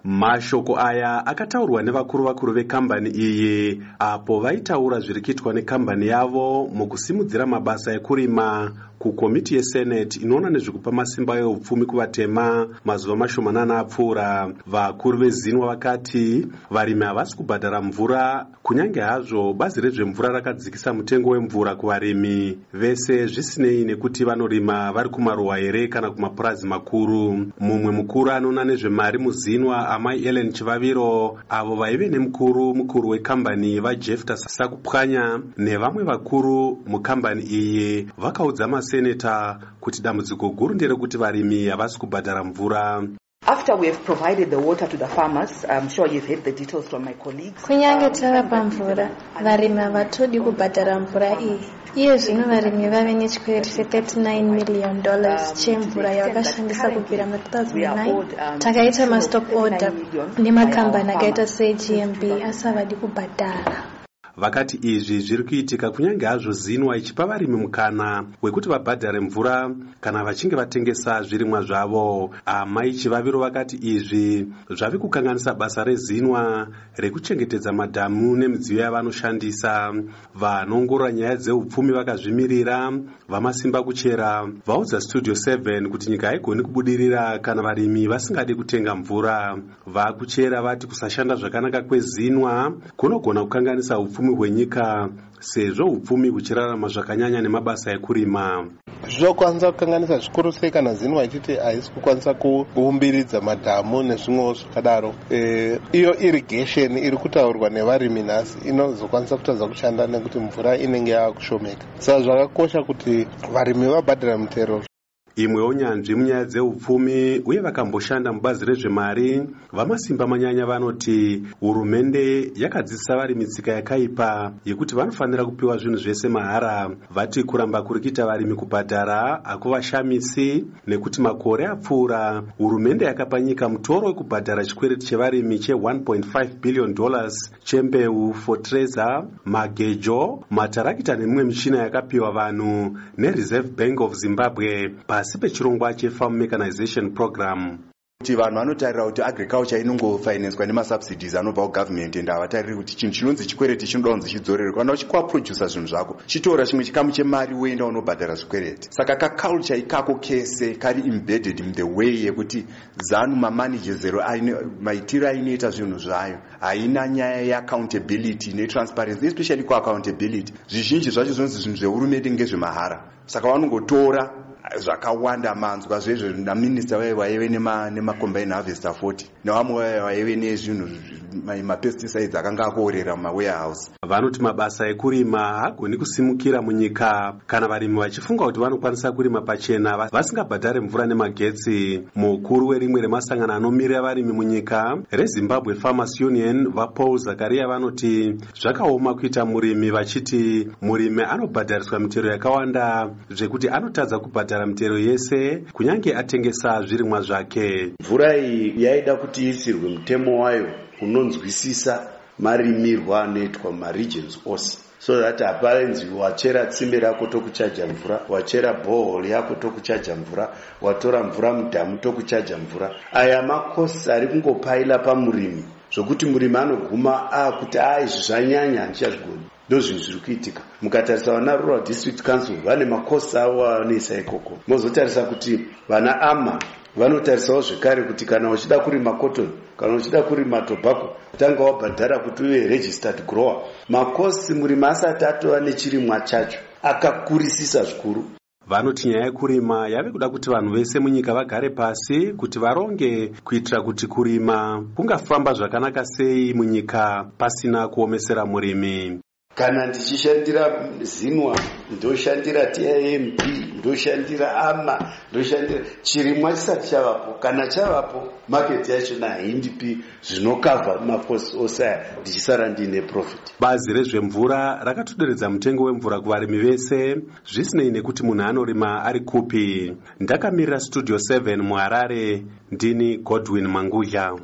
Mashoko aya akataurwa nevakuru vekambani iyi apo vaitaura zviri kuitwa nekambani yavo mukusimudzira mabasa ekurima kukomiti yeSenate inoona nezvekupa masimba eupfumi kuvatema mazuva mashomanana apfuura. Vakuru veZinwa vakati varimi havasi kubhadhara mvura kunyange hazvo bazi rezvemvura rakadzikisa mutengo wemvura kuvarimi vese, zvisinei nekuti vanorima vari kumaruwa here kana kumapurazi makuru. Mumwe mukuru anoona nezvemari muZinwa, amai Ellen Chivaviro, avo vaive nemukuru wekambani vaJefta Sakupwanya nevamwe vakuru mukambani iyi vakaudza maseneta kuti dambudziko guru nderekuti varimi havasi kubhadhara mvura. After we have provided the water to the farmers, I'm sure you've heard the details from my colleagues. Kunyange tavapa mvura, varimi havatodi kubhadhara mvura iyi. Iye zvino varimi vave nechikwereti $39 million chemvura yavakashandisa kubvira mu2009. Takaita mastop order nemakambani akaita seGMB asi havadi kubhadhara. Vakati izvi zviri kuitika kunyange hazvo Zinwa ichipa varimi mukana wekuti vabhadhare mvura kana vachinge vatengesa zvirimwa zvavo. Amai Chivaviro vakati izvi zvavi kukanganisa basa reZinwa rekuchengetedza madhamu nemidziyo yavanoshandisa. Vanongorora nyaya dzeupfumi vakazvimirira vamasimba kuchera vaudza Studio 7 kuti nyika haigoni kubudirira kana varimi vasingadi kutenga mvura. Vakuchera vati kusashanda zvakanaka kweZinwa kunogona kukanganisa upfumi hwenyika sezvo upfumi huchirarama zvakanyanya nemabasa ekurima. Zvokwanisa kukanganisa zvikuru sei kana Zinwa ichiti haisi kukwanisa kuumbiridza madhamu nezvimwewo zvakadaro. Iyo irrigation iri kutaurwa nevarimi nhasi inozokwanisa kutadza kushanda nekuti mvura inenge yakushomeka. Saka zvakakosha kuti varimi vabhadhara mutero. Imwewo nyanzvi munyaya dzeupfumi uye vakamboshanda mubazi rezvemari vamasimba manyanya vanoti hurumende yakadzidzisa varimi tsika yakaipa yekuti vanofanira kupiwa zvinhu zvese mahara. Vati kuramba kuri kuita varimi kubhadhara hakuvashamisi nekuti makore apfuura hurumende yakapa nyika mutoro wekubhadhara chikwereti chevarimi $1.5 billion chembeu, fotreza, magejo, matarakita nemimwe michina yakapiwa vanhu neReserve Bank of Zimbabwe pasi pechirongwa cheFarm Mechanization Program. Kuti vanhu vanotarira kuti agriculture inongofinanswa nemasubsidies anobva kugovernment ende havatariri kuti chinhu chinonzi chikwereti chinoda kunzi chidzorerwe. Kana uchikwaproducer zvinhu zvako chitora chimwe chikamu chemari woenda unobhadhara zvikwereti. Saka kaculture ikako kese kari embedded in the way yekuti ZANU mamanagers maitiro ainoita zvinhu zvayo haina nyaya yeaccountability netransparency, especially kuaccountability. Zvizhinji zvacho zvinonzi zvinhu zvehurumende ngezvemahara, saka vanongotora zvakawanda manzwa zvezvo naminista waive nemacombine harvester 40 nevamwe vaive nezvinhu mapesticides akanga akoorera mumawarehouse. Vanoti mabasa ekurima hagoni kusimukira munyika kana varimi vachifunga kuti vanokwanisa kurima pachena vasingabhadhare mvura nemagetsi. Mukuru werimwe remasangano anomirira varimi munyika reZimbabwe Farmers Union vaPaul Zakaria vanoti zvakaoma kuita murimi, vachiti murimi anobhadhariswa mitero yakawanda zvekuti anotadza kubhadhara mitero yese kunyange atengesa zvirimwa zvake. Mvura iyi yaida kuti isirwe mutemo wayo unonzwisisa marimirwa anoitwa mumaregions ose, so that hapaenzi wachera tsime rako tokuchaja mvura, wachera borehole yako tokuchaja mvura, watora mvura mudhamu tokuchaja mvura. Aya makosi ari kungopaila pamurimi zvokuti murimi anoguma kuti izvi zvanyanya handichazvigoni. Ndo zvinhu zviri kuitika. Mukatarisa vana Rural District Council vane makosi avo avanoisa ikoko. Mozotarisa kuti vana AMA vanotarisawo zvekare kuti kana uchida kurima cotton, kana uchida kurima tobacco, tanga wabhadhara kuti uve registered grower. Makosi murimi asati atova nechirimwa chacho akakurisisa zvikuru. Vanoti nyaya yekurima yave kuda kuti vanhu vese munyika vagare pasi kuti varonge kuitira kuti kurima kungafamba zvakanaka sei munyika pasina kuomesera murimi. Kana ndichishandira Zinwa, ndoshandira TIMB, ndoshandira AMA, ndoshandira chirimwa chisati chavapo. Kana chavapo market yacho haindipi zvinokavha makosi ose ndichisara ndine profit. Bazi rezvemvura rakatoderedza mutengo wemvura kuvarimi vese zvisinei nekuti munhu anorima ari kupi. Ndakamirira Studio 7 muHarare, ndini Godwin Mangudya.